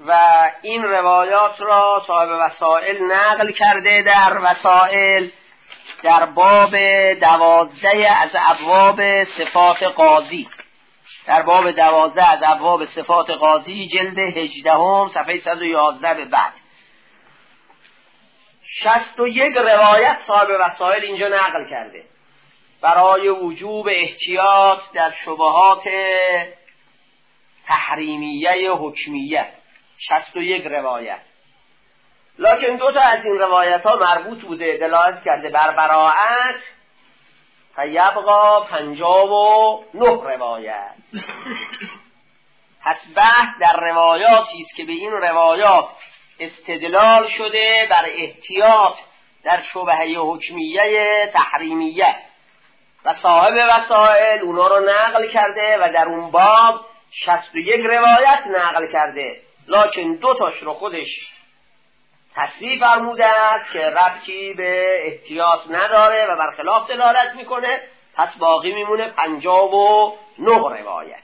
و این روایات را صاحب وسائل نقل کرده در وسائل در باب 12 از ابواب صفات قاضی، در باب 12 از ابواب صفات قاضی جلد 18 صفحه 111 به بعد 61 روایت صاحب وسائل اینجا نقل کرده برای وجوب احتیاط در شبهات تحریمیه حکمیه. 61 روایت، لکن دو تا از این روایت ها مربوط بوده، دلالت کرده بر براءت، فیبقا 59 روایت. پس بحث در روایاتی است که به این روایات استدلال شده بر احتیاط در شبهه حکمیه تحریمیه و صاحب وسائل اونا رو نقل کرده و در اون باب 61 روایت نقل کرده، لکن دو تاش رو خودش تصریح فرموده است که ربطی به احتیاط نداره و برخلاف دلالت میکنه، پس باقی میمونه 59 روایت.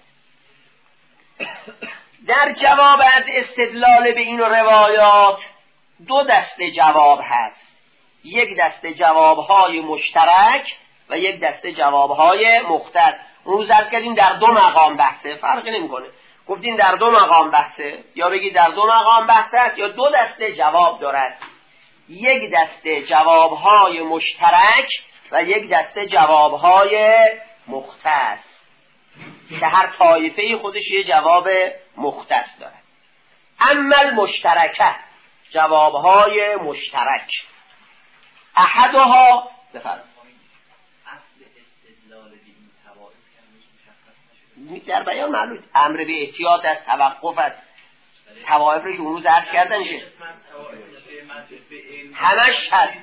در جواب از استدلال به این روایات دو دسته جواب هست، یک دسته جوابهای مشترک و یک دسته جوابهای مختص. اون روز عرض کردیم در دو مقام بحثه، فرقی نمیکنه، گفتیم در دو مقام بحثه، یا بگید در دو مقام بحثه است یا دو دسته جواب دارد، یک دسته جوابهای مشترک و یک دسته جوابهای مختص که هر طایفه خودش یه جواب مختص دارد. اما المشترکه، جوابهای مشترک، احدها بفرمایید در بیان معلوم امر به احتیاط از توقف از توائف رو که اون روز عرض کردن که همش هست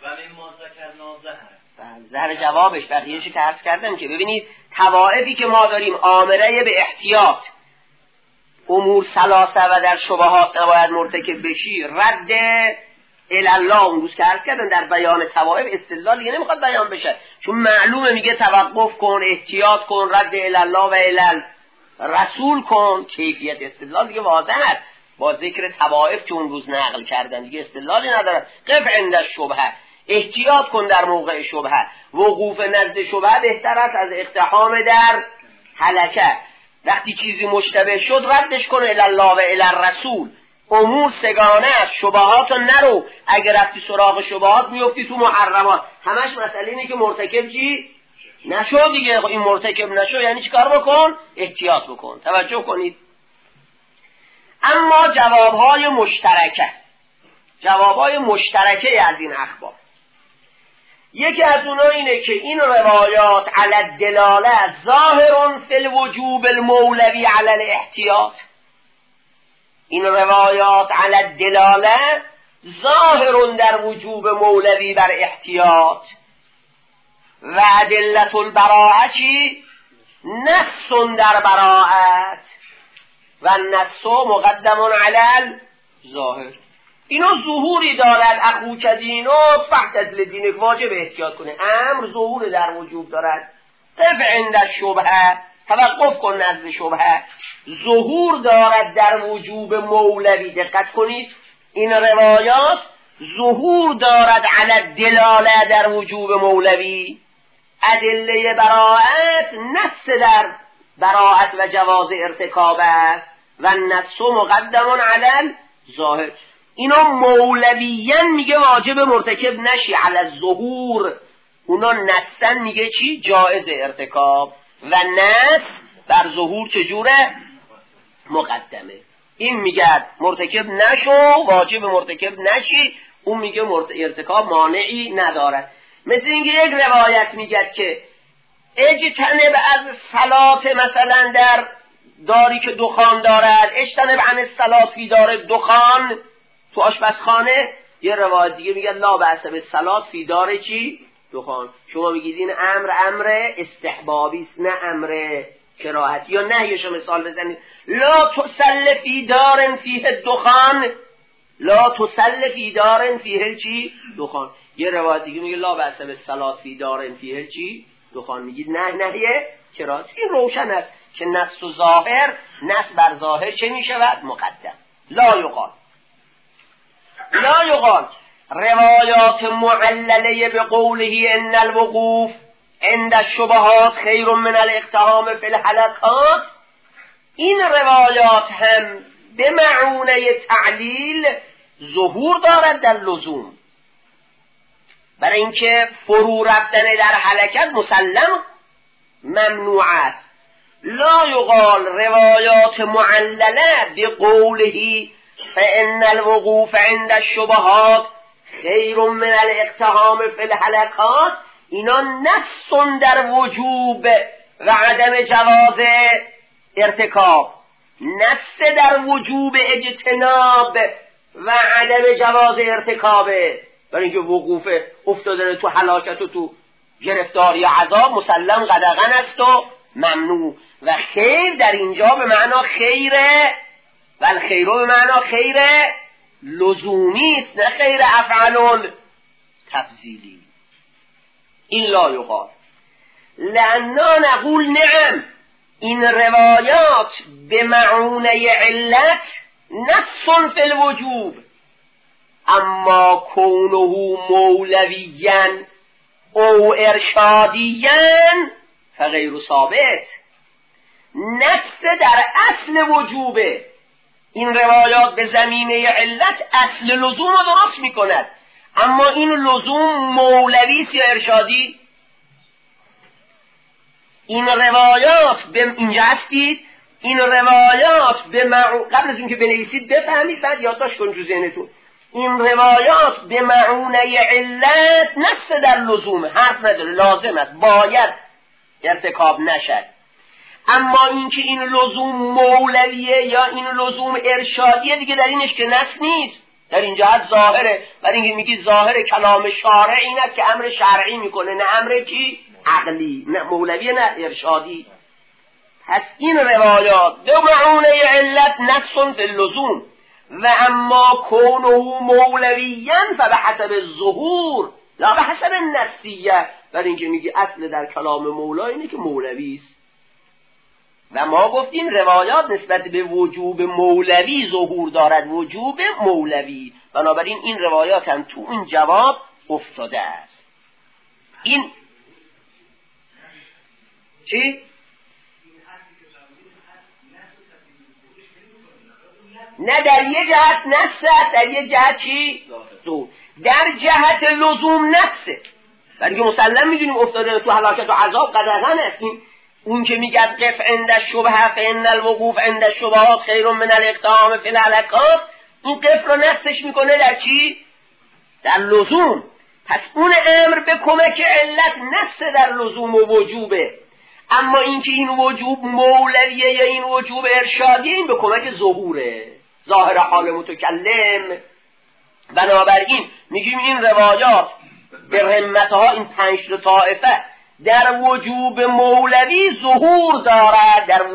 زهر جوابش بقیه‌اش که عرض کردم که ببینید توائفی که ما داریم آمره به احتیاط امور ثلاثه و در شبهات نباید مرتکب بشی، رد الله اون روز که عرض کردن در بیان توائف استدلال دیگه نمیخواد بیان بشه، چون معلومه میگه توقف کن، احتیاط کن، رد الله و رسول کن، کیفیت استدلال دیگه واضح است با ذکر توائف که اون روز نقل کردن، دیگه استدلالی نداره. قف عند الشبهه، احتیاط کن در موقع شبهه، وقوف نزد شبهه بهتر است از اقتحام در هلکه. وقتی چیزی مشتبه شد ردش کن الله و الرسول، امور سگانه است، شبهات رو نرو، اگر رفتی سراغ شبهات میفتی تو محرمات. همش مسئله اینه که مرتکب چی نشو دیگه، این مرتکب نشو یعنی چیکار بکن؟ احتیاط بکن. توجه کنید. اما جوابهای مشترکه، جوابهای مشترکه از این اخبار، یکی از اونها اینه که این روایات علی الدلاله ظاهر فی الوجوب المولوی علی الاحتیاط، این روایات علی الدلاله ظاهر در وجوب مولوی بر احتیاط و ادلة البراءه چی؟ نص در براءت و النص مقدم علی الظاهر. اینو ظهوری دارد، اخوک دینو فاحتزل دینک، واجب احتیاط کنه، امر ظهور در وجوب دارد. قف عند الشبهه، توقف کن نزد شبهه، ظهور دارد در وجوب مولوی. دقت کنید این روایات ظهور دارد علی الدلاله در وجوب مولوی، ادله براءت نص در براءت و جواز ارتکاب است و النص مقدم علی الظاهر. اینا مولویین میگه واجب مرتکب نشی علی الظهور، اونا نصن میگه چی؟ جایز ارتکاب و نص بر ظهور چجوره؟ مقدمه. این میگه مرتکب نشو، واجب مرتکب نشی، اون میگه ارتکاب مانعی ندارد. مثل اینکه یک روایت میگه که اجتنب از صلات مثلا در داری که دخان دارد، اجتنب عن الصلات فی دار دخان، تو آشپزخانه. یه روایت دیگه میگه لا بأس بالصلات فی دار چی؟ دخان. شما میگید این امر استحبابی است، نه امر کراهتی یا نهیشو مثال بزنید. لا تصل فی دار فیه دخان، لا تصل فی دار فیه چی؟ دخان. یه روایت دیگه میگه لا بأس بالصلات فی دار فیه چی؟ دخان. میگید نهیه کراهتی. این روشن است که نص و ظاهر، نص بر ظاهر چه میشود؟ مقدم. لا یقال روایات معلله به قوله ان الوقوف عند الشبهات خیر من الاقتحام فی الحلقات، این روایات هم به معونه تعلیل ظهور دارد در لزوم، برای اینکه فرو رفتن در حلقت مسلم ممنوع است. لا یقال روایات معلله به قوله فان الوقوف عند الشبهات خیر من الاقتحام فی الحلقات، اینا نص در وجوب و عدم جواز ارتکاب، نص در وجوب اجتناب و عدم جواز ارتکابه، برای اینکه وقوف افتادن تو هلاکت و تو گرفتاری عذاب مسلم قدغن است و ممنوع. و خیر در اینجا به معنا خیره و الخیر به معنا خیر لزومی است، نه خیر افعال تفضیلی. این لا یقال لأننا نقول نعم، این روایات به معونه علت نص فی الوجوب، اما کونه مولویاً او ارشادیاً فغیر ثابت. نص در اصل وجوبه، این روایات به زمینه علت اصل لزوم رو درست می کند، اما این لزوم مولویست یا ارشادی؟ این روایات به اینجا هستید، این روایات به قبل از اینکه بنویسید بفهمید بعد یادداشت کن تو ذهنتون، این روایات به معونه علت نص در لزوم، حرف نداره، لازم است، باید ارتکاب نشد. اما اینکه این لزوم مولویه یا این لزوم ارشادیه دیگه در اینش که نص نیست، در این جهت ظاهره. برای اینکه میگی ظاهر کلام شارع این است که امر شرعی میکنه، نه امر کی؟ عقلی، نه مولوی نه ارشادی. پس این روایات دو معونه علت نص فی اللزوم و اما کونه مولویاً فبحسب الظهور لا بحسب النصیه، برای اینکه میگی اصل در کلام مولا اینه که مولوی است و ما گفتیم روایات نسبت به وجوب مولوی ظهور دارد، وجوب مولوی، بنابراین این روایات هم تو این جواب افتاده است. این چی؟ نه در یه جهت نص است، در یه جهت چی؟ در جهت لزوم نصه، برای که مسلم میدونیم افتاده تو هلاکت و عذاب قدغن است. اون که میگه قف عند الشبهه فان الوقوف عند الشبهات خیر من الاقتحام فی الحلقات، این قف رو نصش میکنه در چی؟ در لزوم. پس اون امر به کمک علت نص در لزوم و وجوبه، اما اینکه این وجوب مولویه یا این وجوب ارشادیه این به کمک ظهوره، ظاهر حال متکلم. بنابراین میگیم این روایات به رمتها این 5 طائفه در وجوب مولوی ظهور دارد، در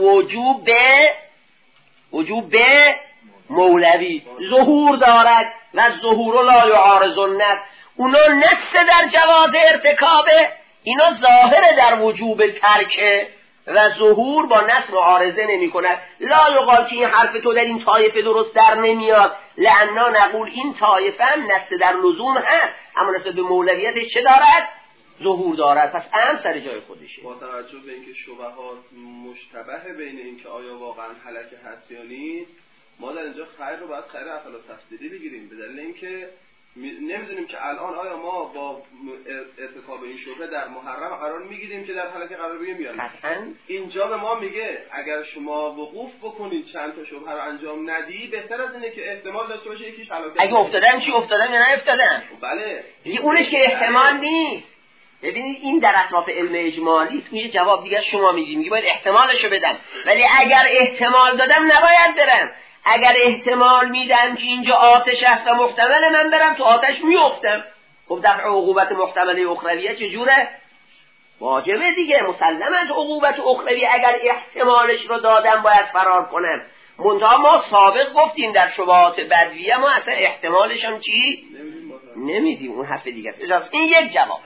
وجوب مولوی ظهور دارد و ظهور لا یعارض النص، اونا نص در جواز ارتکابه، اینا ظاهر در وجوب ترکه و ظهور با نص معارضه نمی کند. لا یقال که این حرف تو در این طایفه درست در نمیاد، لأننا نقول این طایفه هم نص در لزوم هست، اما نص به مولویتش چه دارد؟ ظهور دارد. پس هم سر جای خودشه. با توجه به اینکه شبهات مشتبه بین اینکه آیا واقعا هلکه هست یا نیست، ما در اینجا خیر رو باید خیر افعال تفسیری بگیریم، به دلیل اینکه نمیدونیم که الان آیا ما با ارتکاب این شبهه در محرم قرار میگیریم که در هلکه قرار بگیریم یا نه. اینجا به ما میگه اگر شما وقوف بکنید چند تا شبهه رو انجام ندی، بهتر از اینه که احتمال داشته باشه یکیش هلاکت. اگه افتادم چی افتادم یا نه افتادم؟ بله دیگه اونش که احتمال نیست. ببینید این در اطراف علم اجمالی است، میگه جواب دیگه شما میگی باید احتمالشو بدم، ولی اگر احتمال دادم نباید برم. اگر احتمال میدم که اینجا آتش هست و محتمل من برم تو آتش میافتم، خب دفع عقوبت محتمله اخرویه چجوره؟ واجبه دیگه، مسلم از عقوبت اخروی اگر احتمالش رو دادم باید فرار کنم. منتها ما سابق گفتیم در شبهات بدویه ما اصلا احتمالش هم چی؟ نمیدیم. اون حرف دیگه است. این یک جواب.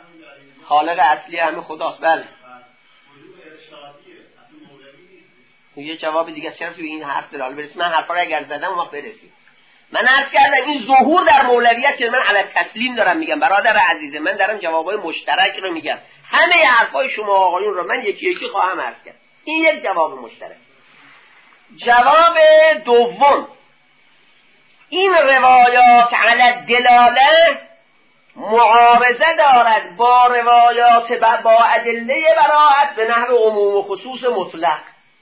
خالق اصلی همه خداست. بله یه جواب دیگه چرا توی این حرف دلال برسیم؟ من حرفا رو اگر زدم ما برسیم. من عرض کردم این ظهور در مولویت که من علی تسلیم دارم میگم برادر عزیز، من دارم جوابای مشترک رو میگم. همه حرفای شما آقایون رو من یکی یکی خواهم عرض کرد. این یک جواب مشترک. جواب دوم، این روایات علی الدلاله معارضه دارد با روایات با ادله براءت به نحو عموم و خصوص مطلق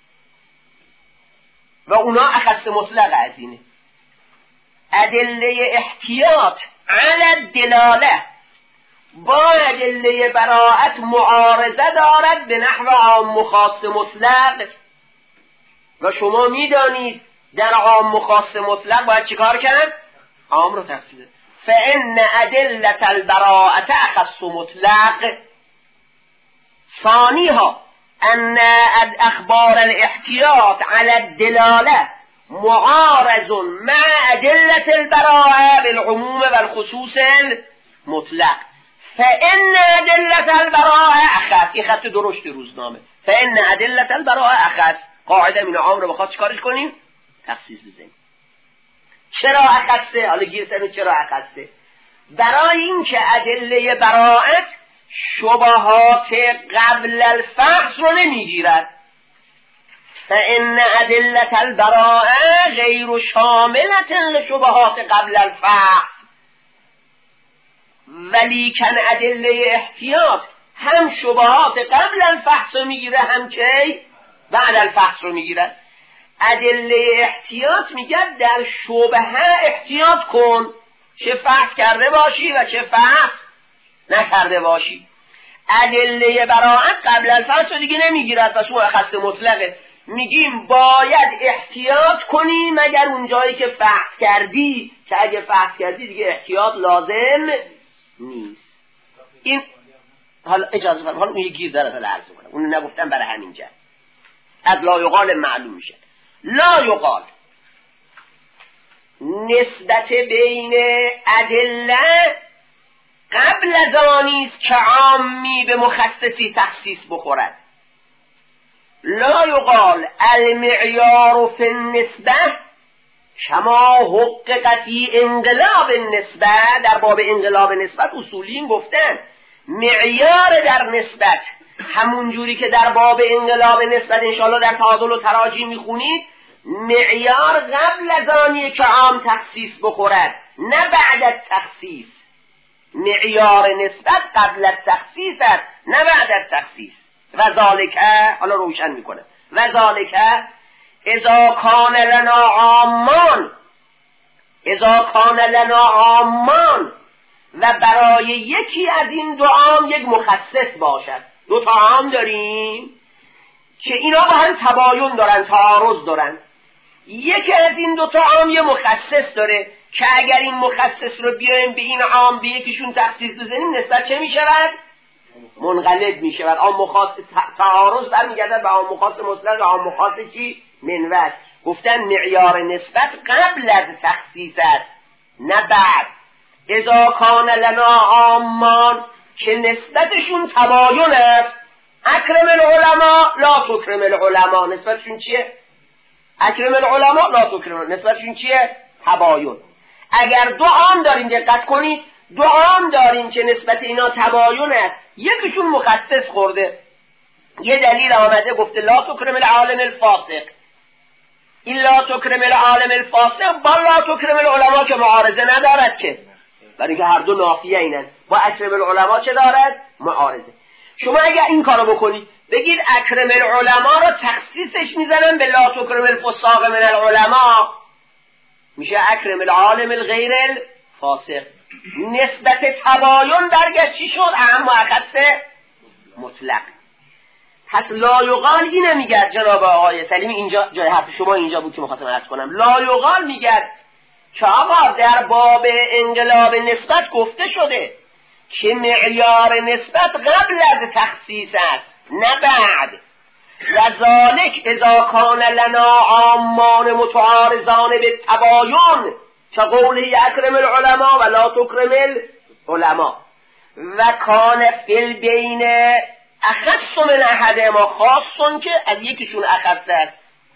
و اونا اخص مطلق از اینه. ادله احتیاط علی الدلاله با ادله براءت معارضه دارد به نحو عام و خاص مطلق و شما میدانید در عام و خاص مطلق باید چیکار کرد؟ عام رو تفصیل. فإن أدلة البراءة أخص مطلق. ثانيها أن أخبار الاحتياط على الدلالة معارض مع أدلة البراءة بالعموم والخصوص المطلق. فإن أدلة البراءة أخص. این خط درشت روزنامه. فإن أدلة البراءة أخص. قاعده من عام رو بخواد چیکارش کنیم؟ تخصیص بزنیم. چرا اخصه؟ حالا گیر سرون چرا اخصه؟ برای این که ادله براءت شبهات قبل الفحص رو نمیگیرد. فإن أدلة البراءة غیر شاملة لشبهات قبل الفحص. ولیکن ادله احتیاط هم شبهات قبل الفحص رو میگیره هم که بعد الفحص رو میگیرد. ادله احتیاط میگه در شبهه احتیاط کن، چه فحص کرده باشی و چه فحص نکرده باشی. ادله براءت قبل الفحص رو دیگه نمیگیرد، پس اون خاص مطلقه. میگیم باید احتیاط کنی مگر اون جایی که فحص کردی، که اگه فحص کردی دیگه احتیاط لازم نیست. این حالا اجازه فرمایید، حالا اون یه گیر داره تا عرض کنم، اون نگفتم برای همین جهت. از لا یقال معلوم میشه. لا یقال نسبت بین ادله قبل از آنیست که عامی به مخصصی تخصیص بخورد. لا یقال المعیار فی النسبه کما حقق فی انقلاب النسبه. در باب انقلاب نسبت اصولین گفتن معیار در نسبت همون جوری که در باب انقلاب نسبت انشاءالله در تعادل و تراجی میخونید، معیار قبل از آنیه که عام تخصیص بخورد نه بعد از تخصیص. معیار نسبت قبل از تخصیص است نه بعد از تخصیص. و ذالک، حالا روشن میکنه، و ذالک اذا کان لنا عامان، اذا کان لنا عامان، و برای یکی از این دو عام یک مخصص باشد. دو تا عام داریم که اینا با هم تباین دارن، تعارض دارن. یکی از این دو تا عام یه مخصص داره که اگر این مخصص رو بیایم به این عام به یکیشون تخصیص بزنیم نسبت چه میشود؟ منقلب میشود. عام مخاص تعارض برمیگرده به عام مخاص مطلق و عام مخاص چی؟ منوط. گفتن معیار نسبت قبل از تخصیص است نه بعد. اذا کان لنا عامان که نسبتشون تباین است. اکرم العلماء لا تکرم العلماء، نسبتشون چیه؟ اکرم العلماء لا تکرم، نسبتشون چیه؟ تباین. اگر دو عام داریم دقت کنید، دو عام داریم که نسبت اینا تباین است، یکیشون مخصص خورده. یه دلیل آمده گفته لا تکرم العالم الفاسق. این لا تکرم العالم الفاسق با لا تکرم العلماء که معارضه ندارد که، برای که هر دو نافیه اینن. با اکرم العلماء چه دارد؟ معارضه. شما اگر این کارو بکنید بگید اکرم العلماء رو تخصیصش میزنن به لا تکرم الفساق من العلماء، میشه اکرم العالم الغیر الفاسق. نسبت تباین درگشت چی شد؟ اهم و اخص مطلق. پس لا یقال اینه میگه جناب آقای سلیمی، اینجا جای حرف شما اینجا بود که می‌خواستم عرض کنم. لا یقال میگه که آقا در باب انقلاب نسبت گفته شده که معیار نسبت قبل از تخصیص است نه بعد. و ذالک اذا کان لنا عامان متعارضان به تباین که قوله اکرم العلماء و لا تکرم العلماء و کان فی البین اخص من احدهما خاصون که از یکیشون اخص است.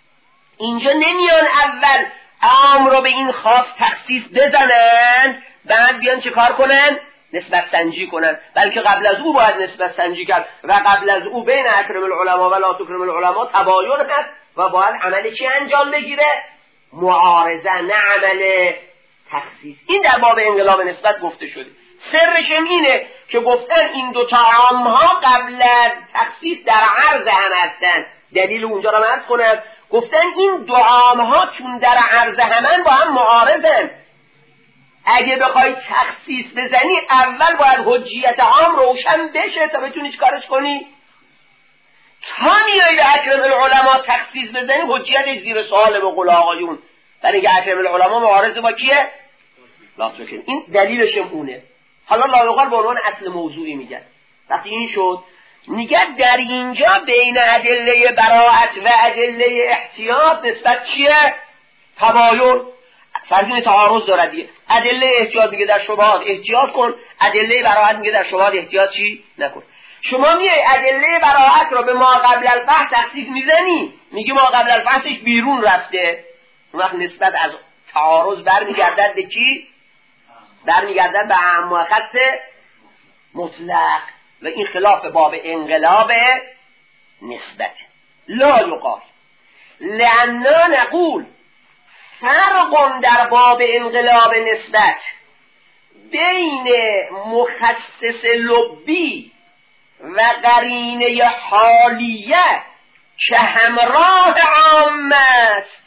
اینجا نمیان اول عام رو به این خاص تخصیص بزنن بعد بیان چه کار کنن؟ نسبت سنجی کنن، بلکه قبل از او باید نسبت سنجی کرد و قبل از او بین اکرم العلماء و لا تکرم العلماء تباین هست و باید عمل چی انجام بگیره؟ معارضه، نه عمل تخصیص. این در باب انقلاب نسبت گفته شده. سرش اینه که گفتن این دوتا عام ها قبل از تخصیص در عرض هم هستن. دلیل اونجا رو عرض کنم، گفتن این دو عام ها چون در عرض همن با هم معارضن. اگه بخوای تخصیص بزنی اول باید حجیت عام روشن بشه تا بتونی چیکارش کنی. تا میای به اکرم العلماء تخصیص بزنی حجیتش زیر سوال به قول آقایون، برای اینکه اکرم العلماء معارض با کیه؟ لا تکرم. این دلیلش اونه. حالا لایقال به عنوان اصل موضوعی میگن. وقتی این شد میگه در اینجا بین ادله براءت و ادله احتیاط نسبت چیه؟ تباین. فرضین تعارض داره دیگه. ادله احتیاط میگه در شبهات احتیاط کن، ادله براءت میگه در شبهات احتیاط چی نکن. شما میای ادله براءت رو به ما قبل الفحص تخصیص میزنی، میگی ما قبل الفحصش بیرون رفته. اون وقت نسبت از تعارض برمیگردد به کی؟ برمیگردد به عام و خاص مطلق و این خلاف باب انقلاب نسبت. لا یقال لأننا نقول فرق در باب انقلاب نسبت بین مخصص لبی و قرینه حالیه که همراه عام است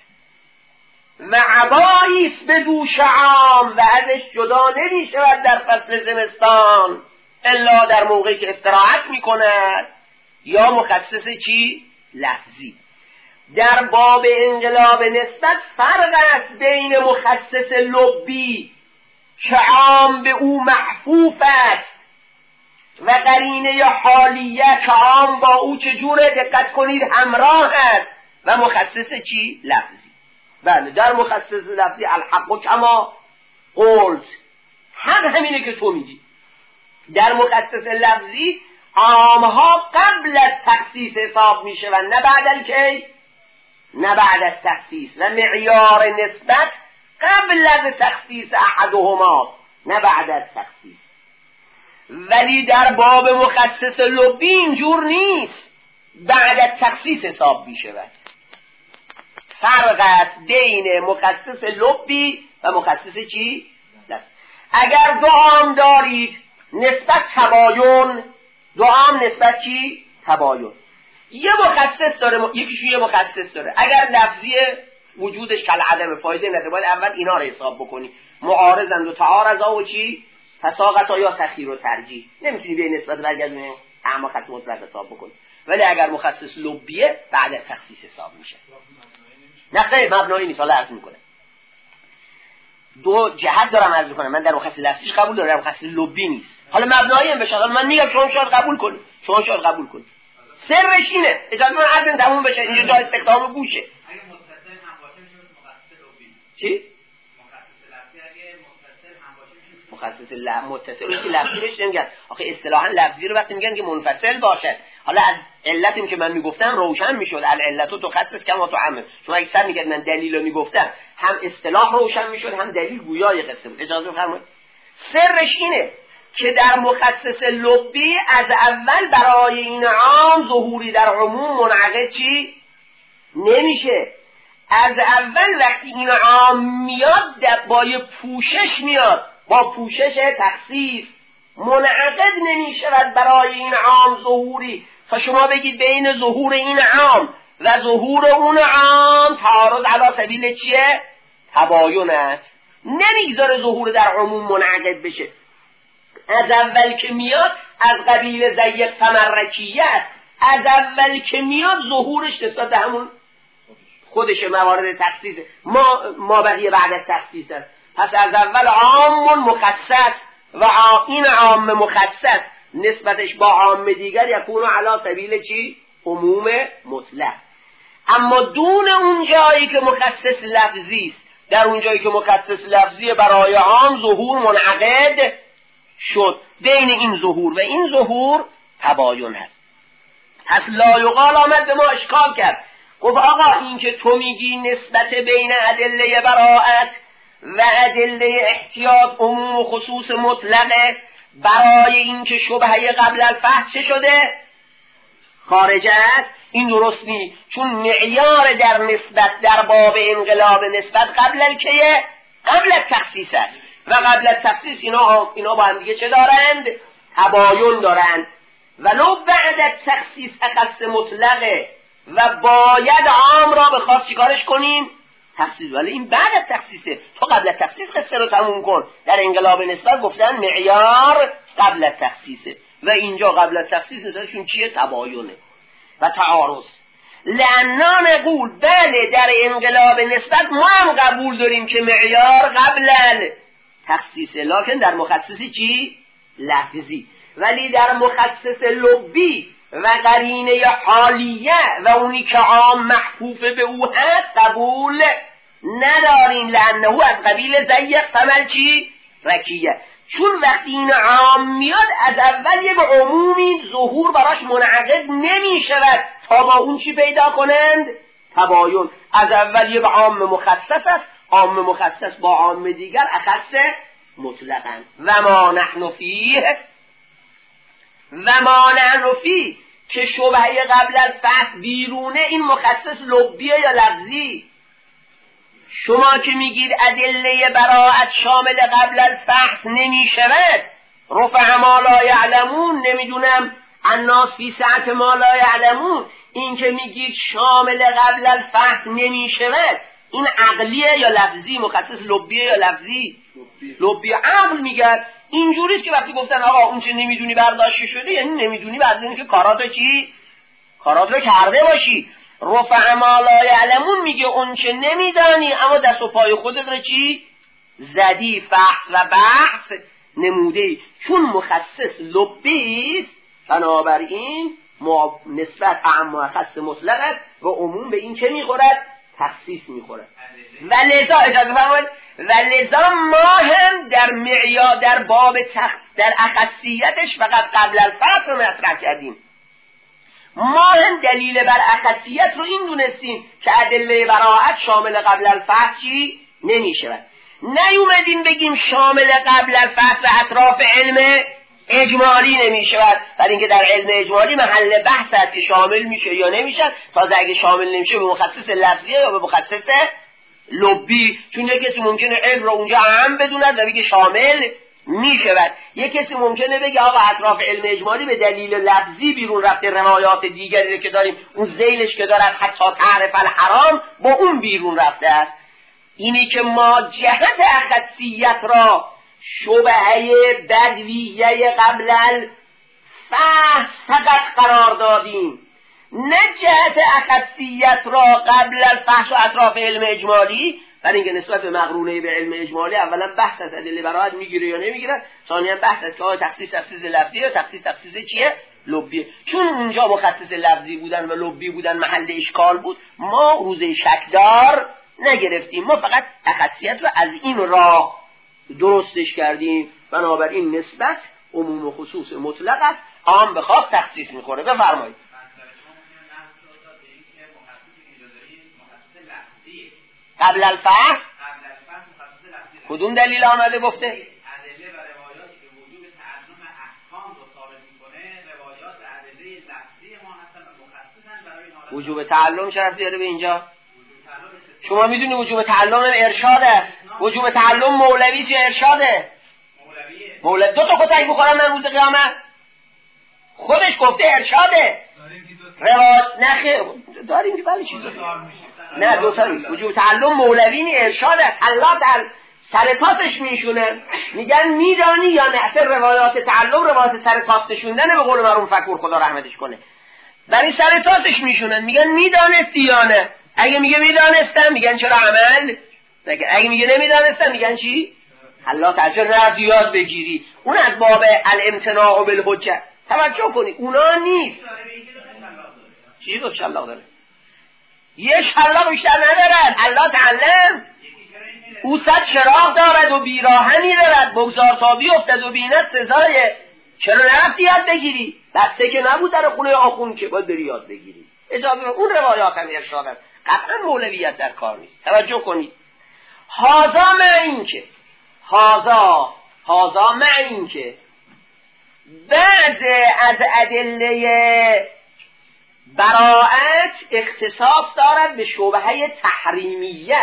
و عباییست به دوش عام و ازش جدا نمی شود در فصل زمستان الا در موقعی که استراحت می کند، یا مخصص چی؟ لفظی. در باب انقلاب نسبت فرق است بین مخصص لبی که عام به او محفوف است و قرینه حالیه که عام با او چجوره؟ دقت کنید همراه است و مخصص چی؟ لفظی. بله در مخصص لفظی الحق کما قلت، همینه که تو میگی. در مخصص لفظی عامها قبل از تخصیص حساب میشه و نه بعد کی؟ نه بعد از تخصیص. و معیار نسبت قبل از تخصیص احدهما نه بعد از تخصیص. ولی در باب مخصص لبی اینجور نیست، بعد از تخصیص حساب میشه. فرق است بین مخصص لبی و مخصص چی؟ اگر دو عام دارید نسبت تباین، دو عام نسبت چی؟ تباین. یه مخصص داره، یکیشو یه مخصص داره. اگر لفظی وجودش کل عدم فایده نده، باید اول اینا رو حساب بکنی. معارضند و تعارضا و چی؟ تساقطا یا تخییر و ترجیح. نمیتونی به نسبت برگردونی اما خط مطلق حساب بکنی. ولی اگر مخصص لبیه بعد از تخصیص حساب میشه. نه خیلی مبنایی نیست. حالا عرض میکنه دو جهت دارم عرض میکنم. من در مخصص لفظیش قبول دارم، مخصص لبی نیست. حالا مبنایی هم بشه. حالا من میگم شما شاید قبول کنید، شما شاید قبول کنید. سرش اینه. اجازه من عرضم تموم بشه، اینجا جای استخدام گوشه. اگه متصل هم باشه میشه مخصص لبی. چی؟ مخصص لفظی اگه متصل هم باشه میشه مخصص متصل که لفظی بشه نمیگن. آخه اصطلاحا لفظی رو وقتی میگن که منفصل باشه. حالا از علتی که من میگفتم روشن میشد. العلت تخصص کما تعم. شما اگه سر میگید من دلیل رو میگفتم، هم اصطلاح روشن میشد هم دلیل گویای قصه بود. اجازه بفرمایید. سرش اینه که در مخصص لبی از اول برای این عام ظهوری در عموم منعقد چی؟ نمیشه. از اول وقتی این عام میاد با پوشش میاد، با پوشش تخصیص منعقد نمیشود برای این عام ظهوری. تا شما بگید بین ظهور این عام و ظهور اون عام تعارض علی سبیل چیه؟ تباین است. نمیگذاره ظهور در عموم منعقد بشه. از اول که میاد از قبیل ضیق تمرکیه است. از اول که میاد ظهورش نسبت همون خودش موارد تخصیص ما بقیه بعد از تخصیص است. پس از اول عام مخصص و این عام مخصص نسبتش با عام دیگر یکونو علی سبیل چی؟ عموم مطلق. اما دون اون جایی که مخصص لفظی است، در اون جایی که مخصص لفظی برای عام ظهور منعقد شد، بین این ظهور و این ظهور تباین هست. پس لا یقال آمد به ما اشکال کرد، گفت آقا این که تو میگی نسبت بین ادله براءت و ادله احتیاط عموم و خصوص مطلقه، برای این که شبهه قبل الفتح چه شده؟ خارجه است. این درست نیست، چون معیار در نسبت در باب انقلاب نسبت قبل الکیه؟ قبل التخصیص است و قبل التخصیص اینا با هم دیگه چه دارند؟ تباین دارند. ولو بعد التخصیص اخص مطلقه و باید عام را بخواست چیکارش کنیم؟ تخصیص. ولی این بعد التخصیصه، تو قبل التخصیص قصه رو تموم کن. در انقلاب نسبت گفتن معیار قبل التخصیصه و اینجا قبل التخصیص نسبتشون چیه؟ تباینه و تعارض. لأننا نقول بله در انقلاب نسبت ما هم قبول داریم که معیار قبل التخصیصه، لکن در مخصصی چی؟ لفظی. ولی در مخصص لبی و قرینه حالیه و اونی که عام محفوف به او هست قبول نداریم، لأنه از قبیل ضیق تمل چی؟ رکیه. چون وقتی این عام میاد از اول یک عمومی ظهور براش منعقد نمی شود تا با اون چی پیدا کنند؟ تباین. از اول یک عام مخصص است، عام مخصص با عام دیگر اخص مطلقاً. و ما نحن فیه که شبهه قبل الفتح بیرونه، این مخصص لبیه یا لفظی؟ شما که میگید ادله براءت شامل قبل الفتح نمی شود، رفع ما لا یعلمون، نمیدونم الناس فی سعت ما لا یعلمون، این که میگید شامل قبل الفتح نمی شود، این عقلیه یا لفظی؟ مخصص لبیه یا لفظی؟ لبیه. عقل میگه اینجوریست که وقتی گفتن آقا اون چه نمیدونی برداشت شده، یعنی نمیدونی برداشت که کاراتو چی؟ کاراتو کرده باشی. رفع ما لا یعلمون میگه اون چه نمیدانی اما دست و پای خودت رو چی؟ زدی، فحص و بحث نموده. چون مخصص لبیست بنابراین نسبت اعم و خاص مطلق و عموم به این چه میخورد؟ تخصیص میخورد. و لذا اجازه فرمایید، و لذا ما هم در معیار در باب در اخصیتش فقط قبل الفتح رو مطرح کردیم. ما هم دلیل بر اخصیت رو این دونستیم که ادله براءت شامل قبل الفتح چی؟ نمیشود. نیومدیم بگیم شامل قبل الفتح و اطراف علم اجمالی نمیشود، برای اینکه در علم اجمالی محل بحث است که شامل میشه یا نمیشه. تازه اگه شامل نمیشه به مخصص لفظیه یا به مخصص لبی، چون یک کسی ممکنه علم رو اونجا اهم بدوند و بگه شامل میشود. یک کسی ممکنه بگه آقا اطراف علم اجمالی به دلیل لفظی بیرون رفته، روایات دیگری که داریم اون ذیلش که دارد حتی تعرف الحرام با اون بیرون رفته است. اینی که ما جهت اخصیت را شبهه بدویه قبل الفحص فقط قرار دادیم، نه جهت اخصیت را قبل الفحص و اطراف علم اجمالی، برای اینکه نسبت به مقرونه به علم اجمالی اولا بحث از ادله براءت میگیره یا نمیگیره، ثانیا بحث از که تخصیص لفظی یا تخصیص چیه؟ لبیه. چون اونجا مخصص لفظی بودن و لبی بودن محل اشکال بود، ما روزه شکدار نگرفتیم، ما فقط اخصیت را از این راه درستش کردیم. بنابراین نسبت عموم و خصوص مطلق است، عام به خاص تخصیص میخوره. بفرمایید. قبل الفحص کدوم دلیل آمده گفته؟ ادله و روایاتی که وجوب تعلم احکام رو ثابت میکنه، روایات ادله لفظی ما هستن و مخصصن برای اینها. وجوب تعلم چه ربطی داره به اینجا؟ شما میدونی وجوب تعلم ارشاد است. وجوب تعلم مولوی چه ارشاده؟ مولوی دو تا کتک بخورم من روز قیامت. خودش گفته ارشاده. روایت نخیر داریم که بله چیزا نه دو تا نیست. وجوب تعلم مولوی نی ارشاد است. الله در سر تاسش میشونه، میگن میدانی یا نه؟ اصل روایات تعلم روایات سر تاس نشوندنه، به قول مرحوم فکور خدا رحمتش کنه. برای سر تاسش میشونن، میگن میدانستی یا نه؟ اگه میگه میدانستم میگن چرا عمل؟ اگه میگه نمیدانستم میگن چی؟ الله تعالی رفت یاد بگیری. اون از باب الامتناع بالحجه. توجه کنید اونا نیست. چی گفت شلاق داره؟ یه شلاق بیشتر ندارد. الله تعالی او صد چراغ دارد و بیراهنی دارد، بگذار تا بیفتد و بیند سزای. چرا نرفتی یاد بگیری؟ بسته که نبود در خونه آخون که باید بری یاد بگیری. اجازه اون روایات هم ارشاد است، قطعا مولویت در کار نیست. توجه کنید. هذا مع اینکه بعض از ادله براءت اختصاص دارد به شبهه تحریمیه.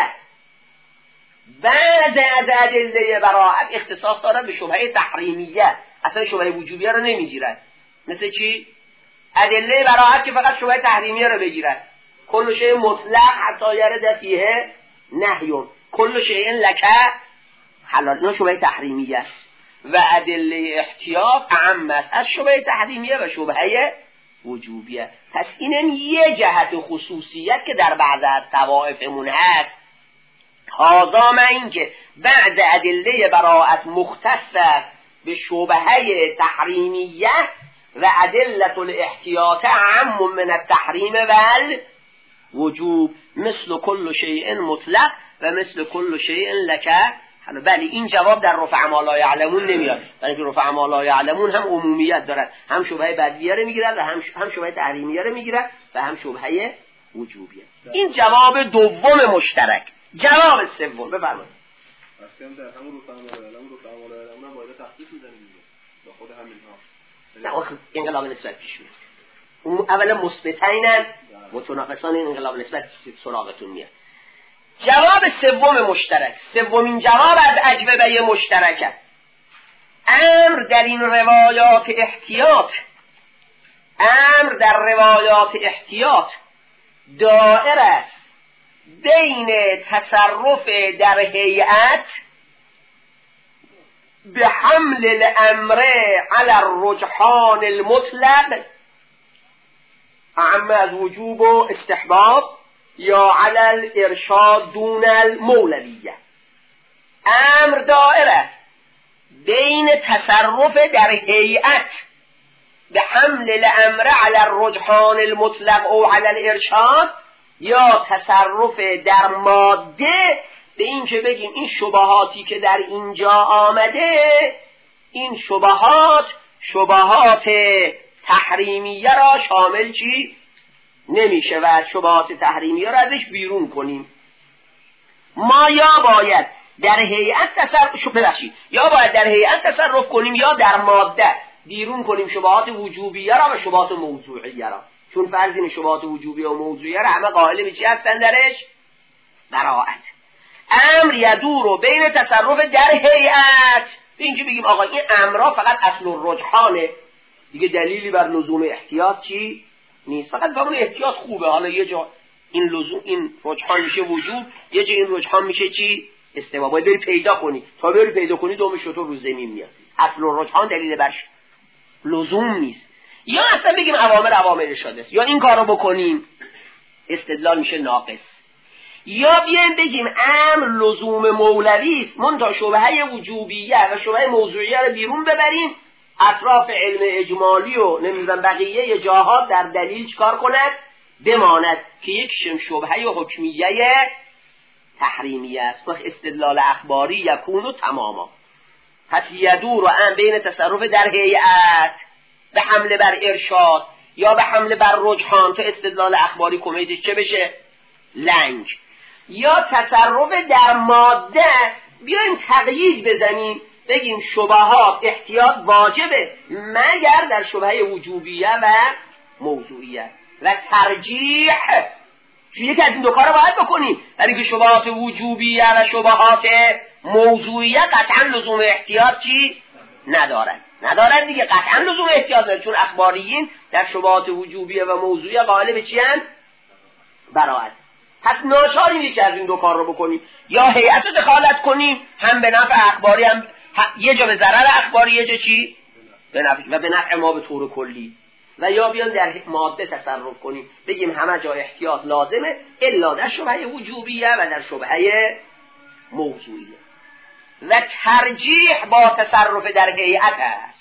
بعض از ادله براءت اختصاص دارد به شبهه تحریمیه، اصلا شبهه وجوبیه رو نمیگیرد. مثل چی؟ ادله براءت که فقط شبهه تحریمیه رو بگیرد. کل شیء مطلق حتی یرد فیه نهیون، کل شیء لک حلال، نه شبهه تحریمیه است. و ادله احتیاط اعم است از شبهه تحریمیه و شبهه وجوبیه. پس اینم یه جهت خصوصیت که در بعض از طوائفمون هست. هذا من اینکه بعض ادله براءت مختص به شبهه تحریمیه و ادله الاحتیاط اعم من التحریم والوجوب، مثل کل شیء مطلق و مثل کل شیء لک. بله این جواب در رفع ما لا یعلمون نمیاد، برای اینکه رفع ما لا یعلمون هم عمومیت دارد، هم شبهه بدیه رو میگیرد و هم شبهه تحریمیه رو میگیرد و هم شبهه وجوبیه. این جواب دوم مشترک. جواب سوم بفرمایید. اصلا در همون رفع ما لا یعلمون باید تخصیص میزنیم دیگه با خود همینها. نه آخه انقلاب نسبت پیش میاد. اون اولا مثبتینن متناقضان، این انقلاب نسبت سراغتون میاد. جواب سوم مشترک، سومین جواب از اجوبه مشترک. امر در این روایات احتیاط، امر در روایات احتیاط دائر است بین تصرف در هیئت به حمل الامر علی الرجحان المطلق اعم از وجوب و استحباب یا علی الارشاد دون المولویه. امر دائره بین تصرف در هیئت به حمل الامر علی الرجحان المطلق او علی الارشاد یا تصرف در ماده، به این که بگیم این شبهاتی که در اینجا آمده، این شبهات تحریمیه را شامل چی نمیشه و شبهات تحریمیه را ازش بیرون کنیم. ما یا باید در هیئت تصرف کنیم یا در ماده بیرون کنیم شبهات وجوبیه را و شبهات موضوعیه را، چون فرض این شبهات وجوبیه و موضوعیه را همه قائل به چی هستن درش؟ براءت. امر یدور بین تصرف در هیئت، اینکه بگیم آقا این امرا فقط اصل الرجحانه دیگه، دلیلی بر لزوم احتیاط چی نیست، فقط بمون احتیاط خوبه. حالا یه جا این رجحان میشه وجود، یه جا این رجحان میشه چی؟ استوا. باید بری پیدا کنی، تا بری پیدا کنی دوم شطور رو زمین میاد. اصل الرجحان دلیل بر لزوم نیست. یا اصلا بگیم اوامر ارشاد است، یا این کارو بکنیم استدلال میشه ناقص. یا بیایم بگیم امر لزوم مولوی است، منتها شبهه وجوبیه و شبهه موضوعیه رو بیرون ببریم، اطراف علم اجمالی و نمیدونم بقیه جاها در دلیل چکار کند؟ بماند که یک شبهه حکمیه تحریمیه است. وقت استدلال اخباری یکون و تماما. پس یدور و ام بین تصرف در هیئت به حمله بر ارشاد یا به حمله بر رجحان، تو استدلال اخباری کمیدش چه بشه؟ لنگ. یا تصرف در ماده، بیایم تقیید بزنیم بگیم شبهات احتیاط واجبه مگر در شبهه وجوبیه و موضوعیه و ترجیح. یکی از این دو کارا باید بکنیم، برای که شبهات وجوبیه و شبهات موضوعیه قطعا لزوم احتیاط چی؟ ندارن دیگه، قطعا لزوم احتیاط ندارن، چون اخباریین در شبهات وجوبیه و موضوعیه قائل به چی هستند؟ براءت. پس ناچاریم یکی از این دو کار رو بکنیم، یا هیئت رو دخالت کنیم هم به نفع اخباری، هم یه جا به ضرر اخباری، یه جا چی؟ و به نفع ما به طور کلی، و یا بیان در ماده تصرف کنیم بگیم همه جا احتیاط لازمه الا در شبهه وجوبیه و در شبهه موضوعیه. و ترجیح با تصرف در هیئت است.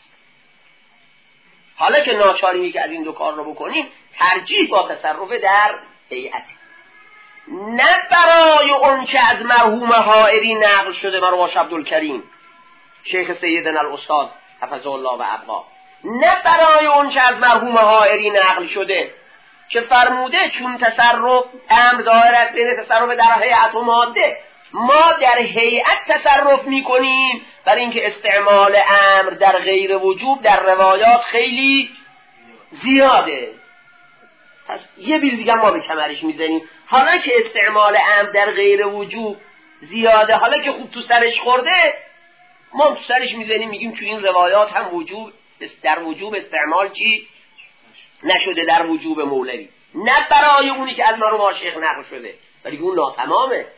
حالا که ناچاریم که از این دو کار رو بکنیم، ترجیح با تصرف در هیئت، نه برای اون که از مرحوم حائری نقل شده مرواش عبدالکریم شیخ سیدنا الاستاد حفظه الله و ابقا، نه برای اون که از مرحوم حائری نقل شده که فرموده چون تصرف امر دارد بین تصرف در هیئت و ماده، ما در هیئت تصرف میکنیم، برای اینکه استعمال امر در غیر وجوب در روایات خیلی زیاده. پس یه بیل دیگه ما به کمرش میزنیم. حالا که استعمال امر در غیر وجوب زیاده، حالا که خوب تو سرش خورده، ما تو سرش میزنیم، میگیم تو این روایات هم وجوب در وجوب استعمال چی نشده، در وجوب مولوی، نه برای اونی که از مرحوم شیخ نقل شده، ولی اون ناتمامه.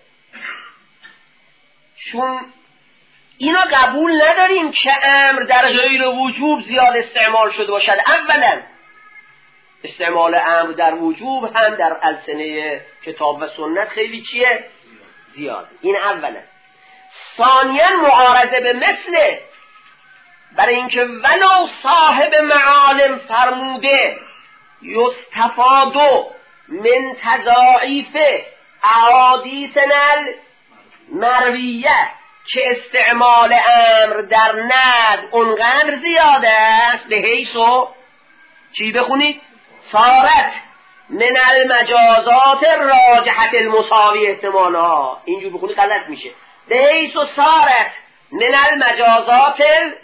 چون اینا قبول نداریم که امر در غیر وجوب زیاد استعمال شده باشد. اولا استعمال امر در وجوب هم در السنه کتاب و سنت خیلی چیه؟ زیاد. این اولا. ثانیا معارضه به مثله، برای اینکه ولو صاحب معالم فرموده یستفادو من تضاعیف احادیثنا المرویه، که استعمال امر در ند اونقدر زیاده است به حیثو چی بخونید؟ صارت من المجازات راجحت المساوی احتمالها. اینجور بخونید غلط میشه. به حیثو صارت من المجازات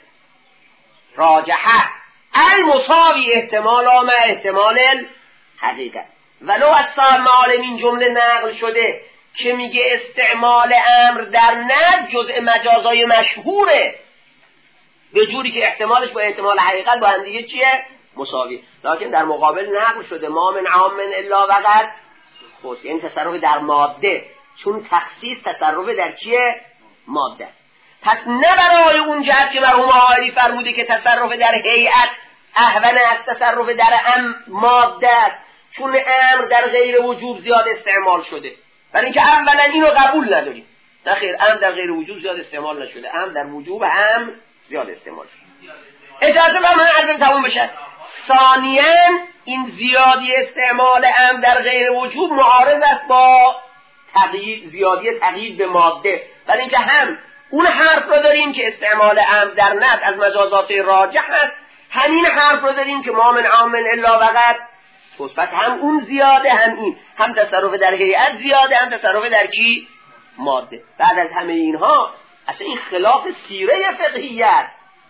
راجحت المساوی احتمالها مع احتمال حقیقت. ولو از صاحب معالم این جمله نقل شده که میگه استعمال امر در ند جزء مجازای مشهوره، به جوری که احتمالش با احتمال حقیقت با هم دیگه چیه؟ مساوی. لکن در مقابل نقل شده ما من عام الا وقد خص، یعنی تصرف در ماده، چون تخصیص تصرف در چیه؟ ماده است. پس نه برای اون جهت که مرحوم عالی فرموده که تصرف در هیئت احون از تصرف در ماده است، چون امر در غیر وجوب زیاد استعمال شده، برای اینکه اولا اینو قبول نداریم. نه خیر، امر در غیر وجوب زیاد استعمال نشده، امر در وجوب هم زیاد استعمال شده. اجازه من عرضم تموم بشه. ثانیاً این زیادی استعمال امر در غیر وجوب معارض است با زیادی تقیید به ماده، برای اینکه هم اون حرف رو داریم که استعمال امر در ند از مجازات راجح است، همین حرف رو داریم که ما من عام الا وقد. پس هم اون زیاده، هم این، هم تصرف در هیئت زیاده، هم تصرف در کی؟ ماده. بعد از همه اینها اصلا این خلاف سیره فقهیت.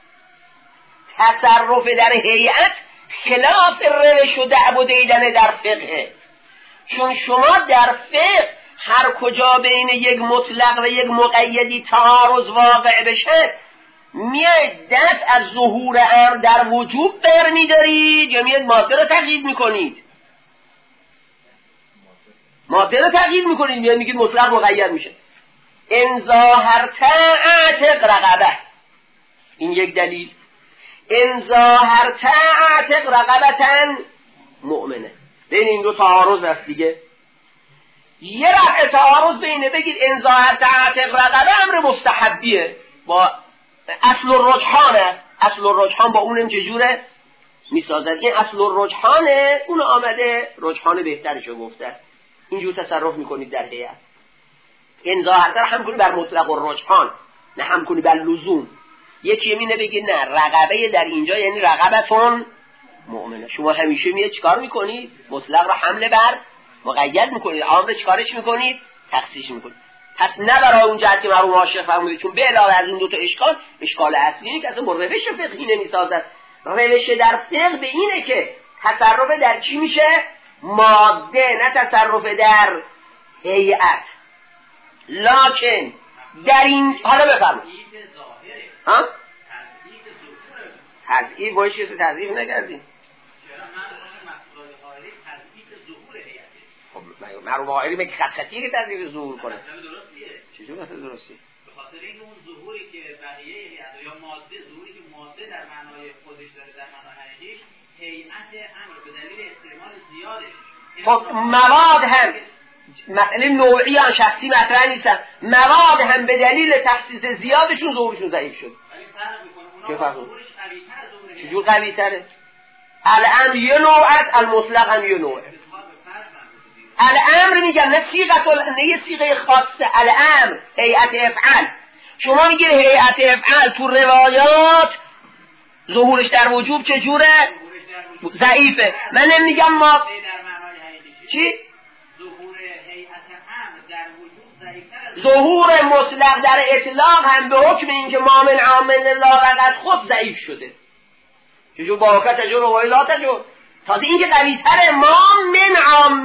تصرف در هیئت خلاف روش و دعو و دیدن در فقه، چون شما در فقه هر کجا بین یک مطلق و یک مقیدی تعارض واقع بشه، میاید دست از ظهور امر در وجوب بر میدارید یا میاید ماده رو تقیید میکنید؟ ماده رو تقیید میکنید، میاید میگید مطلق مقید میشه. ان ظاهرت اعتق رقبه، این یک دلیل. ان ظاهرت اعتق رقبة مؤمنه، بین این دو تعارض هست دیگه. یه رفع تعارض بینه بگید ان ظاهرت اعتق رقبه امر مستحبیه، با اصل الرجحان است. اصل الرجحان با اونم چجوره میسازد؟ این اصل الرجحانه، اون آمده رجحان بهترشو گفته. اینجور تصرف میکنید در هیئت. ان ظاهرت هم کنی بر مطلق الرجحان، نه هم کنی بر لزوم. یکی یمینه بگید نه، رقبه در اینجا یعنی رقبتون مؤمنه. شما همیشه میاد چیکار میکنید؟ مطلق رو حمله بر مقید میکنید، عام رو چیکارش میکنید؟ تخصیص میکنید. پس نه برای اون جهت که مرحوم عاشق فرموده، چون به علاوه از این دو تا اشکال اصلی اینه که اصلا با روش فقهی نمیسازد. روش در فقه به اینه که تصرف در چی میشه؟ ماده، نه تصرف در هیئت. لکن در این حالا بفرمایید ها؟ تضعیف باید چیزی تضعیف نکردیم. خب مرحوم آقایی میگه خطی که تضعیف ظهور کنه. چجور مثل درستی؟ به خاطر این اون ظهوری که بقیه یا ماده، ظهوری که ماده در معنای خودش داره در معنای حقیقیش، هیئت امر به دلیل استعمال زیادش. خب مواد هم مسئله نوعی آن شخصی مطرح نیستن، مواد هم به دلیل تخصیص زیادشون ظهورشون ضعیف شد. چه فرق میکنه؟ چجور قوی تره؟ الامر یه نوع است، المطلق هم یه نوعه. الامر میگم نه یه صیغه خاصه. الامر هیئت افعال. شما میگید هیئت افعال تو روایات ظهورش در وجوب چجوره؟ ضعیفه. من نمیگم ما چی؟ ظهور هیئت امر در وجود ضعیف‌تر از ظهور مطلق در اطلاق هم به حکم اینکه ما من عامل لا وقد خود ضعیف شده. چجور باکت تجور و لا تجور. تازه اینکه قوی تره ما من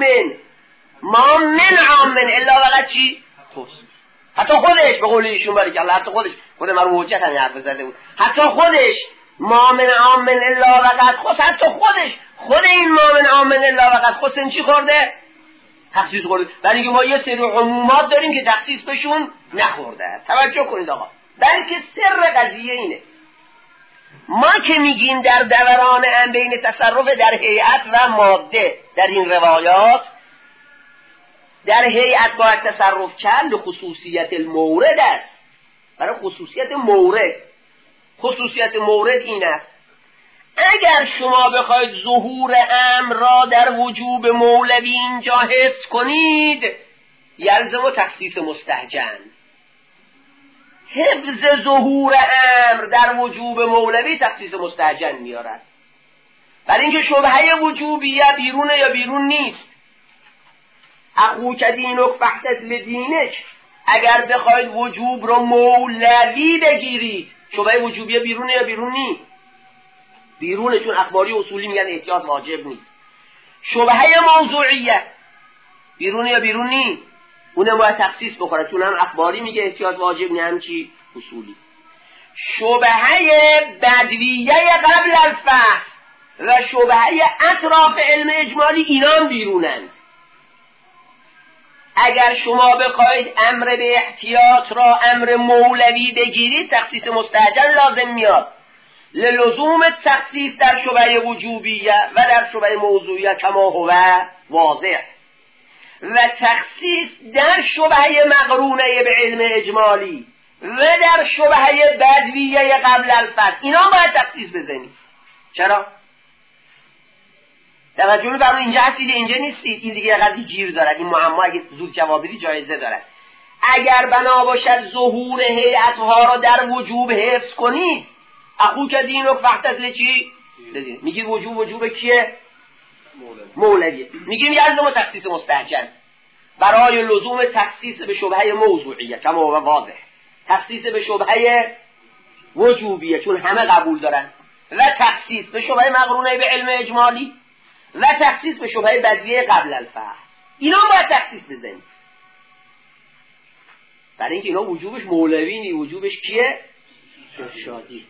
عامل الا وقد چی؟ خود. حتی خودش به قول ایشون بارک الله، حتی خود مرحوم حجت هم حرف زده بود، حتی خودش ما من عامل الا وقد خود، حتی خود این ما من عامل الا وقد خود چی خورده؟ تخصیص خورده. ولی اینکه ما یه سری عمومات داریم که تخصیص بهشون نخورده. توجه کنید آقا، بلکه سر قضیه اینه، ما که میگیم در دوران هم بین تصرف در هیئت و ماده در این روایات، در هیئت باید تصرف کرد خصوصیت المورد است. برای خصوصیت مورد این است اگر شما بخواید ظهور امر را در وجوب مولوی اینجا حفظ کنید یلزم تخصیص مستهجن. حفظ ظهور امر در وجوب مولوی تخصیص مستهجن میارد، برای اینکه شبهه وجوبیه بیرونه یا بیرون نیست. اخوک دینک فحتت لدینک، اگر بخواید وجوب رو مولوی بگیرید شبهه وجوبیه بیرونه یا بیرون نیست؟ بیرونه، چون اخباری اصولی میگن احتیاط واجب نیست. شبهه موضوعیه بیرونه یا بیرون نیست؟ اونم باید تخصیص بخوره، چون هم اخباری میگه احتیاط واجب نیست، هم چی؟ اصولی. شبهه بدویه قبل الفحص و شبهه اطراف علم اجمالی اینا بیرونند. اگر شما بخواید امر به احتیاط را امر مولوی بگیرید تخصیص مستهجن لازم میاد، للزوم تخصیص در شبهه وجوبیه و در شبهه موضوعیه کما هو واضح، و تخصیص در شبهه مقرونه به علم اجمالی و در شبهه بدویه قبل الفحص اینا باید تخصیص بزنید. چرا؟ توجه رو اینجا هستید اینجا نیستید، این دیگه قضیه گیر دارد، این معما اگه زود جوابی جایزه دارد. اگر بنا باشد ظهور هیئتها را در وجوب حفظ کنید اخوک دینک فحتت چی؟ میگید وجوب کیه؟ مولوی. میگیم یلزم تخصیص مستهجن برای لزوم تخصیص به شبهه موضوعیه کما هو واضح، تخصیص به شبهه وجوبیه چون همه قبول دارن، و تخصیص به شبهه مقرونه به علم اجمالی و تخصیص به شبهه بدیهی قبل الفحص اینا باید تخصیص بزنید، برای اینکه اینا وجوبش مولوی نی، وجوبش کیه؟ ارشادی.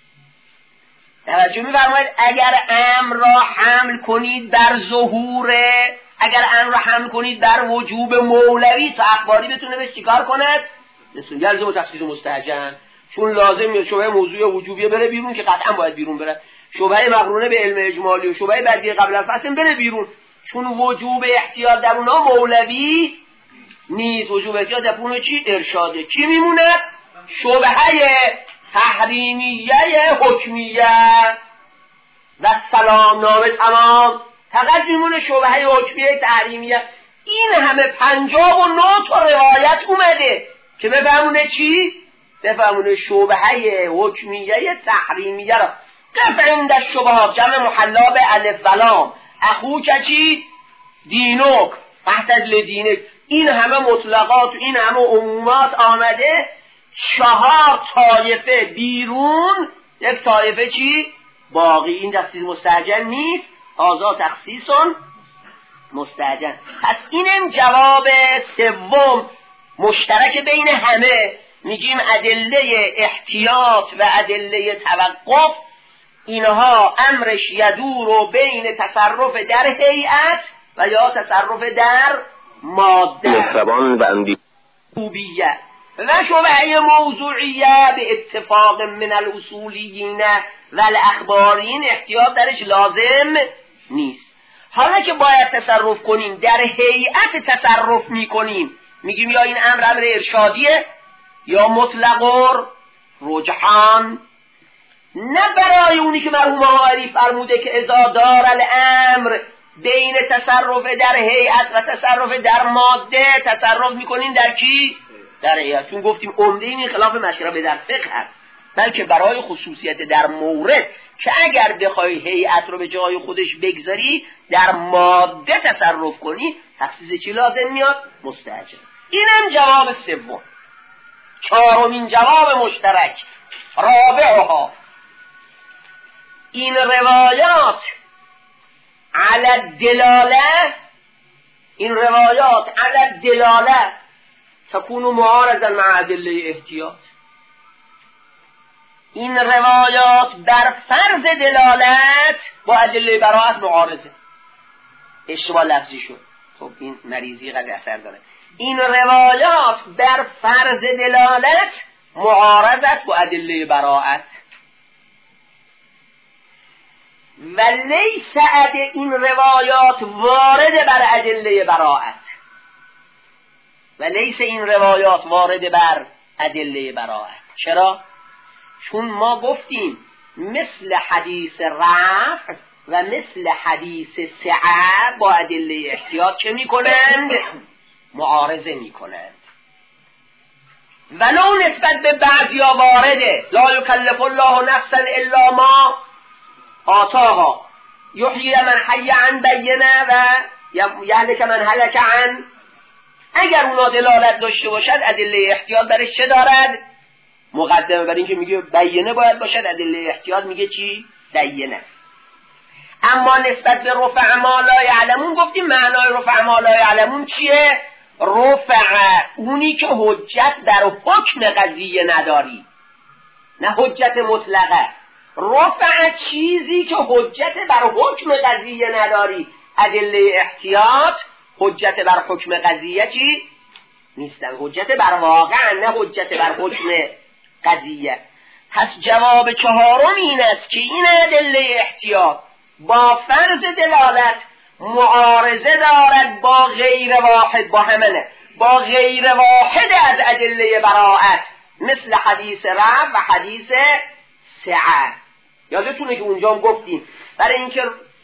توجه می‌فرمایید اگر امر را حمل کنید بر ظهوره، اگر امر را حمل کنید بر وجوب مولوی تا اخباری بتونه بهش چیکار کند؟ یلزم تخصیص مستهجن، چون لازم میاد شبهه موضوع وجوبیه بره بیرون که قطعا باید بیرون بره، شبهه مقرونه به علم اجمالی و شبهه بدیهی قبل الفحص بره بیرون، چون وجوب احتیاط در اونها مولوی نیست، وجوب احتیاط در اونها چی؟ ارشاده. کی میمونه؟ شبهه تحریمیه حکمیه و سلام نامه تمام، فقط میمونه شبهه حکمیه تحریمیه. این همه 59 تا روایت اومده که بفهمونه چی؟ بفهمونه شبهه حکمیه تحریمیه را قف عند الشبهات جمع محلا به الف و لام اخوک چی؟ دینک فحتت لدینک. این همه مطلقات این همه عمومات آمده، 4 طایفه بیرون، 1 طایفه چی؟ باقی. این تخصیص مستهجن نیست، هذا تخصیص مستهجن. پس اینم جواب سوم مشترک بین همه، میگیم ادله احتیاط و ادله توقف اینها امرش یدور بین تصرف در هیئت و یا تصرف در ماده مهربان و اندیشوبیه و شبهه موضوعیه به اتفاق من الاصولیین و الاخبارین احتیاط درش لازم نیست. حالا که باید تصرف کنیم در هیئت تصرف میکنیم، میگیم یا این امر ارشادیه یا مطلق رجحان، نه برای اونی که مرحوم آقایی فرموده که اذا دار الامر بین تصرف در هیئت و تصرف در ماده تصرف میکنیم در کی؟ در هیئت. چون گفتیم عمده این خلاف مشرب در فقه هست، بلکه برای خصوصیت در مورد که اگر بخوای هیئت رو به جای خودش بگذاری در ماده تصرف کنی تخصیص چی لازم میاد؟ مستأجر. اینم جواب سوم. چهارمین جواب مشترک، رابعها، این روایات علی الدلاله، این روایات علی الدلاله تكون معارضا مع ادله احتیاط. این روایات بر فرض دلالت با ادله براءت معارضه. اشتباه لفظی شد، خب این مریضی قد اثر داره. این روایات بر فرض دلالت معارض است با ادله براءت. و لیس این روایات وارد بر ادله براءت، و لیس این روایات وارد بر ادله براءت. چرا؟ چون ما گفتیم مثل حدیث رفع و مثل حدیث سعه با ادله احتیاط چه میکنند؟ معارضه میکنند. ولو نسبت به بعضیا وارده، لا یکلف الله نفسا الا ما آتاها، یحیی من حی عن بینه و یهلک من هلک عن. اگر اونا دلالت داشته باشد ادله احتیاط برش چه دارد؟ مقدمه بر این که میگه بینه باید باشد، ادله احتیاط میگه چی؟ دینه. اما نسبت به رفع ما لا یعلمون گفتیم معنای رفع ما لا یعلمون چیه؟ رفع اونی که حجت در حکم قضیه نداری، نه حجت مطلقه. رفع چیزی که حجت بر حکم قضیه نداری. ادله احتیاط حجت بر حکم قضیه چی؟ نیستن، حجت بر واقع، نه حجت بر حکم قضیه. پس جواب چهارم این است که این ادله احتیاط با فرض دلالت معارضه دارد با غیر واحد، با همنه، با غیر واحد از ادله براءت، مثل حدیث رفع و حدیث سعه. یادتونه که اونجا هم گفتیم برای اینکه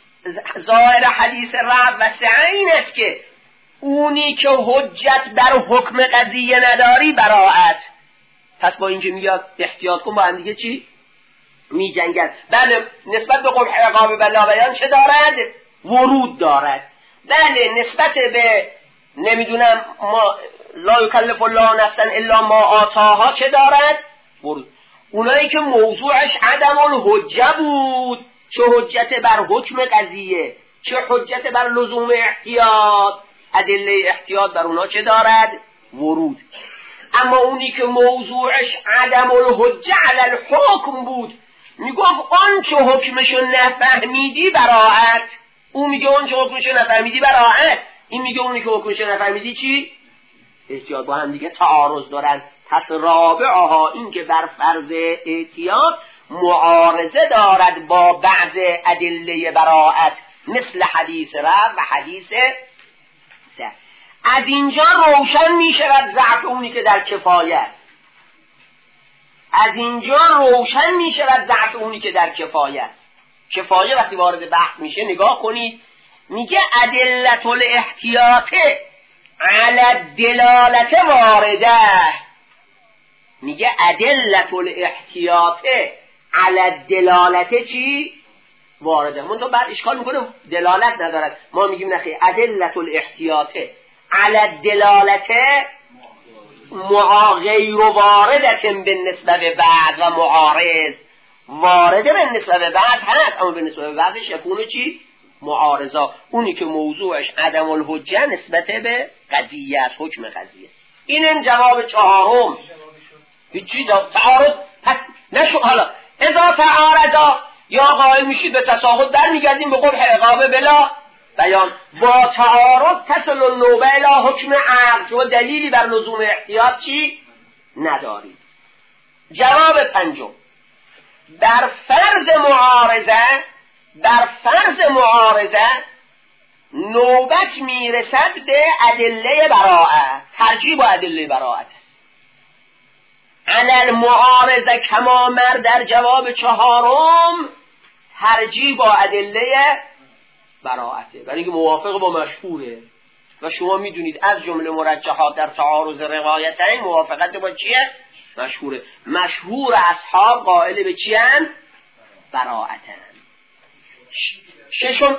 ظاهر حدیث رفع و سعه این است که اونی که حجت بر حکم قضیه نداری براءت. پس با اینکه میاد احتیاط کن با هم دیگه چی؟ می جنگن. بله نسبت به قبح عقاب بلا بیان چه دارد؟ ورود دارد. بله نسبت به نمیدونم ما لا یکلف الله نفسا الا ما آتاها چه دارد؟ ورود. اونایی که موضوعش عدم الحجه بود، چه حجت بر حکم قضیه چه حجت بر لزوم احتیاط، ادله احتیاط بر اونا چه دارد؟ ورود. اما اونی که موضوعش عدم الحجه علی الحکم بود، میگفت آن چه حکمشو نفهمیدی براءت. اون میگه آن چه حکمشو نفهمیدی براءت، این میگه اونی که حکمشو نفهمیدی چی؟ احتیاط. با هم دیگه تعارض دارن. پس رابعها این که بر فرض احتیاط معارضه دارد با بعض ادله براءت، مثل حدیث رفع و حدیث سعه. از اینجا روشن می شود ضعف اونی که در کفایه است. از اینجا روشن می شود ضعف اونی که در کفایه است. کفایه وقتی وارد بحث میشه نگاه کنید، میگه ادلت الاحتیاط علی الدلالت وارده. میگه ادلت الاحتیاط علی الدلالت چی؟ وارده. من تو بعد اشکال میکنه دلالت ندارد. ما میگیم نخیر، ادلت الاحتیاط علی الدلالت غیر واردت بالنسبه به بعض و معارض. وارده به نسبت به بعض هست، اما به نسبت به بعضش یکونه چی؟ معارضه. اونی که موضوعش عدم الحجه نسبت به قضیه است، حکم قضیه. اینم جواب چهارم. هیچی تعارض نشو. حالا اذا تعارضا یا قائل میشید به تساقط، در میگردیم به قبح عقاب بلا بیان. با تعارض تصل النوبه الى حکم عقل، شما دلیلی بر لزوم احتیاط چی؟ ندارید. جواب پنجم، در فرض معارضه نوبت میرسد به ادله براءت. ترجیح با ادله براءت است. علی المعارضه کما مر در جواب چهارم ترجیح با ادله براءته، برای اینکه موافق با مشهوره و شما میدونید از جمله مرجحات در تعارض روایتین موافقت با چیه؟ مشهوره. مشهور اصحاب قائل به چی هستند؟ براءتن. ششم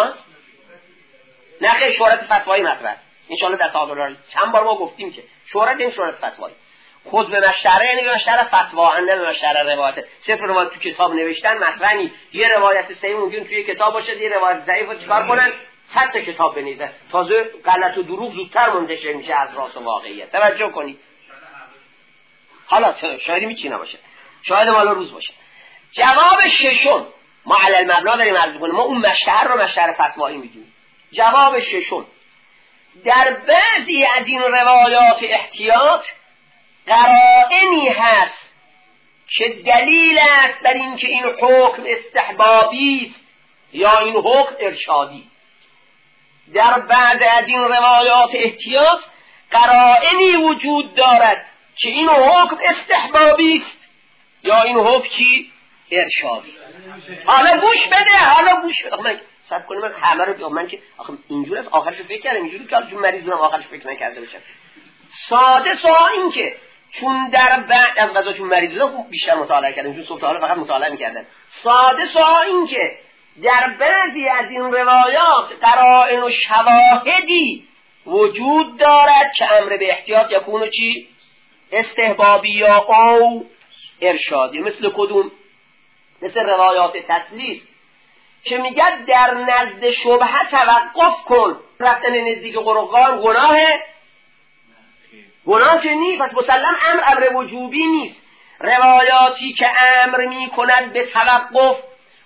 نه شهرت فتوایی مطرح است ان شاء الله در تعادل. چند بار ما گفتیم که شهرت این شهرت فتوایی خود به مشتره، یعنی به مشتره فتوا، نه به مشتره روایت. صرف روایت تو کتاب نوشتن مطرح نیست. یه روایت صحیح ممکن توی کتاب باشه، یه روایت ضعیف رو چیکار کنن؟ 100 تا کتاب بنویسن. تازه غلط و دروغ زودتر منتشر میشه از راست و واقعیت. توجه کنید. حالا شاید میچی نباشه، شاید مال روز باشه. جواب ششم ما علی المبنا داریم عرض کنیم، ما اون مشتر رو مشتر فتوایی میدونیم. جواب ششم، در بعضی از این روایات احتیاط قرائنی هست که دلیل است بر این که این حکم استحبابی است یا این حکم ارشادی. در بعض از این روایات احتیاط قرائنی وجود دارد که این حکم استحبابی است یا این حکم چی؟ ارشادی. حالا گوش بده. من سب کنیم، من همه رو من که آخه اینجور از آخرش فکر کردم، اینجوری که چون مریض بودم آخرش فکر نکرده باشم. ساده سوال این که چون در بعد از غذا چون مریض بودم بیشتر مطالعه کردم، چون صبح تا حالا فقط مطالعه می‌کردم. ساده سوال این که در بعضی از این روایات قرائن و شواهدی وجود دارد که امر به احتیاط یکونو چی؟ استحبابی یا او ارشادی. مثل کدوم؟ مثل روایات تسلیس که میگه در نزد شبهه توقف کن. رفتن نزدیک قرآن گناه که نیست، پس مسلم امر وجوبی نیست. روایاتی که امر میکند به توقف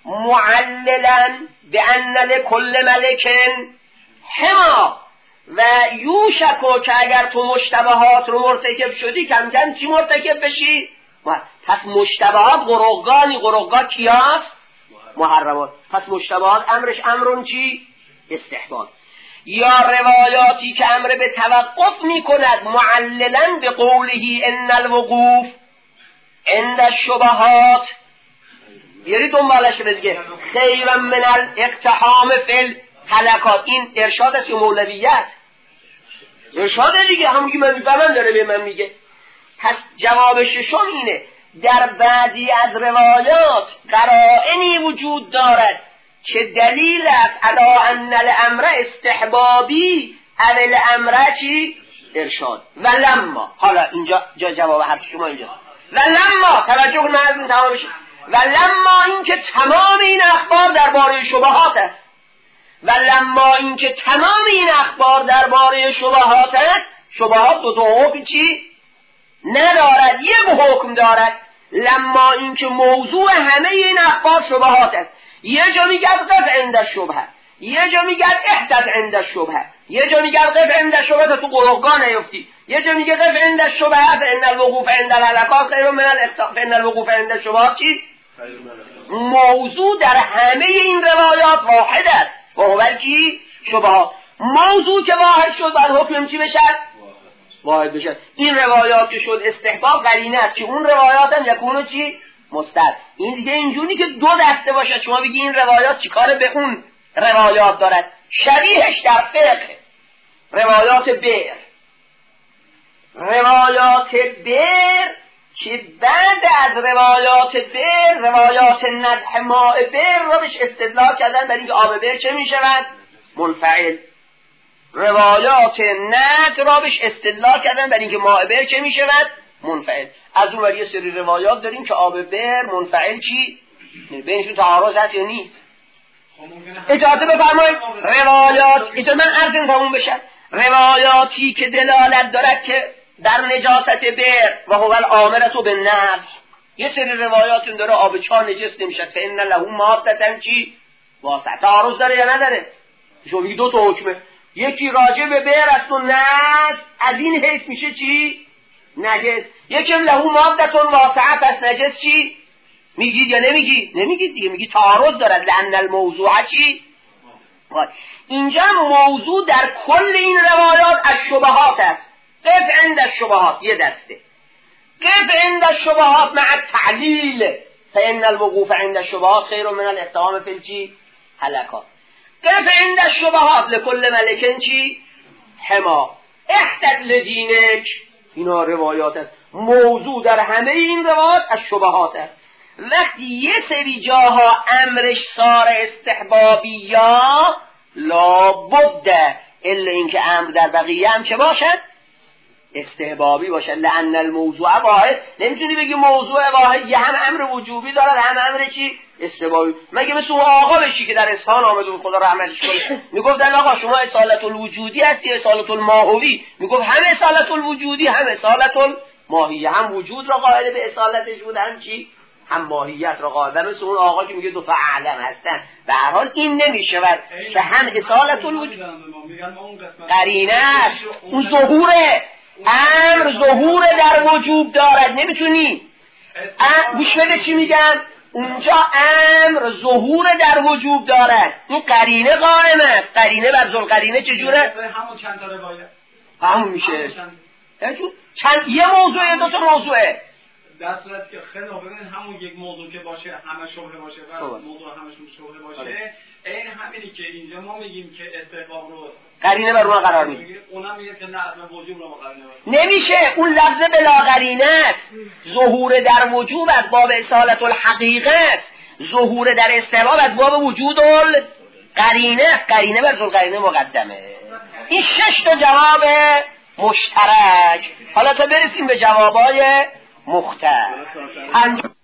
معللا به ان لکل ملکن حما و یوشکو که اگر تو مشتبهات رو مرتکب شدی کم کم چی مرتکب بشی؟ پس مشتبهات قرقان کیاست؟ محرمات. پس مشتبهات امرش امرون چی؟ استحباب. یا روایاتی که امر به توقف می کند معللا به قوله ان الوقوف عند الشبهات، یعنی دنبالش بده خیرا من الاقتحام فی الهلکات. این ارشاد است یا مولویت؟ ارشاد دیگه، همونی که من میفهمم داره به من میگه. پس جواب ششم اینه در بعضی از روایات قرائنی وجود دارد که دلیل است علی ان الامر استحبابی او الامر چی؟ ارشاد. ولما، حالا اینجا جواب حرف شما اینجا. ولما توجه کن، من از این تمام بشه. ولما این که تمام این اخبار درباره شبهات است. ولما این که تمام این اخبار درباره شبهات است. شبهات دو تا حکم چی؟ ندارد، یک حکم دارد. لما این که موضوع همه این اخبار شبهات است. یه جا میگه قف عند الشبهه، یه جا میگه احدث عند الشبهه، یه جا میگه قف عند الشبهه تو قرقان نیفتی، یه جا میگه قف عند الشبهه فان الوقوف عند الهلکات خیر من الاخطاء فان الوقوف عند الشبهات چی؟ موضوع در همه این روایات واحد است و هو کی؟ شبهات. موضوع که واحد شد بعد حکم چی بشه؟ واحد بشه. این روایات که شد استحباب قرینه است که اون روایات هم یکونو چی؟ مستد. این دیگه اینجوری که دو دسته باشه شما بگی این روایات چیکار به اون روایات دارد. شبیهش در فقه روایات بیر که بعد از روایات بیر روایات ندح ماء بیر رو بهش استدلال کردن برای اینکه آب بیر چه می شود؟ منفعل. روایات ند را بهش استدلال کردن برای اینکه ماء بیر چه می شود؟ منفعل. از اون یه سری روایات داریم که آب بیر منفعل چی؟ بینشون تعارض هست یا نیست؟ اجازه بفرمایید روایات من عرض تموم بشه. روایاتی که دلالت دارد که در نجاست بیر و هو الامرة بالنفس، یه سری روایاتون داره آب چاه نجس نمیشه فإن له مادة چی؟ واسع. تعارض داره یا نداره؟ شما بگید دو تا حکمه، یکی راجع به بیر است و نجس از این حیث میشه چی؟ نجس. یکی له مادة واسعه پس نجس چی؟ میگید یا نمیگید؟ نمیگید دیگه، میگید تعارض دارد لأن الموضوع چی؟ اینجا موضوع در کل این روایات از شبهات است. قف عند الشبهات یه دسته، قف عند الشبهات مع التعلیل فإن الوقوف عند الشبهات خیر من الاقتحام فی الچی؟ هلکات. قف عند الشبهات لكل ملکن چی؟ حما احتد لدینک. اینا روایات است. موضوع در همه این روایات از شبهات است. وقتی یه سری جاها امرش سار استحبابی یا لابد الا اینکه امر در بقیه هم چه باشد؟ استحبابی باشد. لأن الموضوع واحد، نمیتونی بگی موضوع واحد یه هم امر وجوبی دارد هم امر چی؟ استحبابی. مگه مثل اون آقا بشی که در اصفهان آمد و خدا رحمتش کنه میگفتن آقا شما اصالت الوجودی هستی اصالت الماهوی، میگفت هم اصالت الوجودی هم اصالت الماهیه، هم وجود را قائل به اصالتش بود هم چی؟ هم ماهیت را قائل. مثل اون آقا که میگه دو تا عالم هستن. به هر حال این نمیشه که هم اصالت الوجود قرینه است، اون ظهوره امر ظهور در وجوب دارد. نمیتونی گوش بده چی میگم، اونجا امر ظهور در وجوب دارد، این قرینه قائم است. قرینه بر ذوالقرینه چجوره؟ همون چند تا روایت همون میشه چند یه موضوعه دو تا موضوعه. در صورتی که خیلی ببین همون یک موضوع که باشه همه شبهه باشه و موضوع همشون شبهه باشه، این همینی که اینجا ما میگیم که استحباب رو قرینه بر اون قرار میدیم، اونم میگه که نه اصلا وجوب رو قرینه نمیشه. اون لفظ بلا قرینه است. ظهور در وجوب از باب اصالت الحقیقه است، ظهور در استحباب از باب وجود القرینه. قرینه بر ذوالقرینه مقدمه. این 6 تا جواب مشترک. حالا تا برسیم به جوابای مختلف.